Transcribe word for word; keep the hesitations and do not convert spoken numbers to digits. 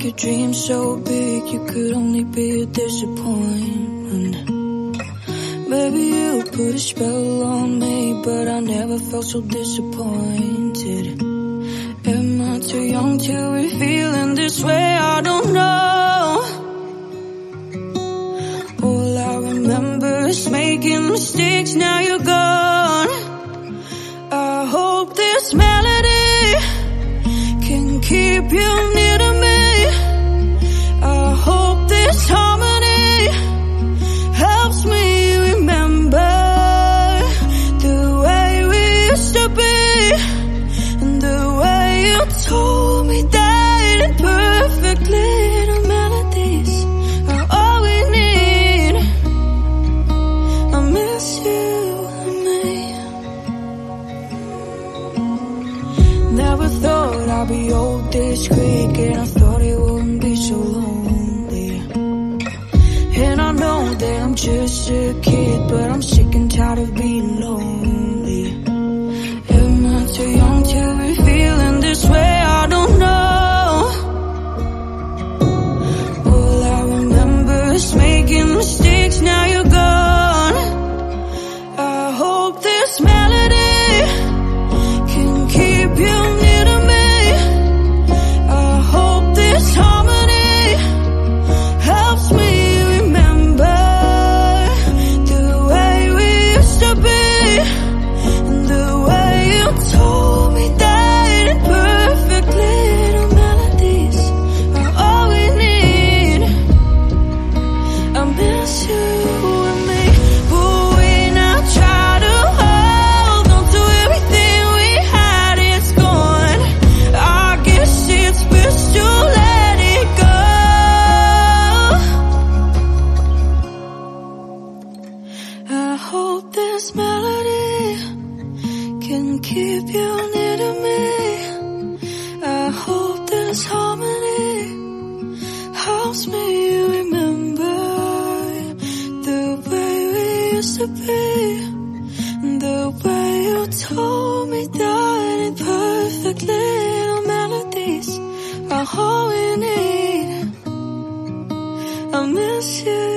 make your dreams so big you could only be a disappointment. Baby, you put a spell on me, but I never felt so disappointed. Am I too young to be feeling this way? I don't know. All I remember is making mistakes, now you're gone. I hope this melody can keep you near to me. I hope this harmony helps me remember the way we used to be, and the way you told me that in perfect little melodies are all we need. I miss you and me. Never thought I'd be old this quick, and I thought it wouldn't be so lonely. And I know that I'm just a kid, but I'm sick and tired of being lonely. Am I too young to be feeling this way? I don't know. All I remember is making mistakes, now you're gone. I hope this melody can keep you near to me. I hope this harmony helps me remember the way we used to be, and the way you told me that in perfect little melodies are all we need. I miss you and me, but when I try to hold on to everything we had, it's gone. I guess it's best to let it go. I hope this melody can keep you near to me. I hope this harmony helps me remember the way we used to be, the way you told me that in perfect little melodies are all we need. I miss you.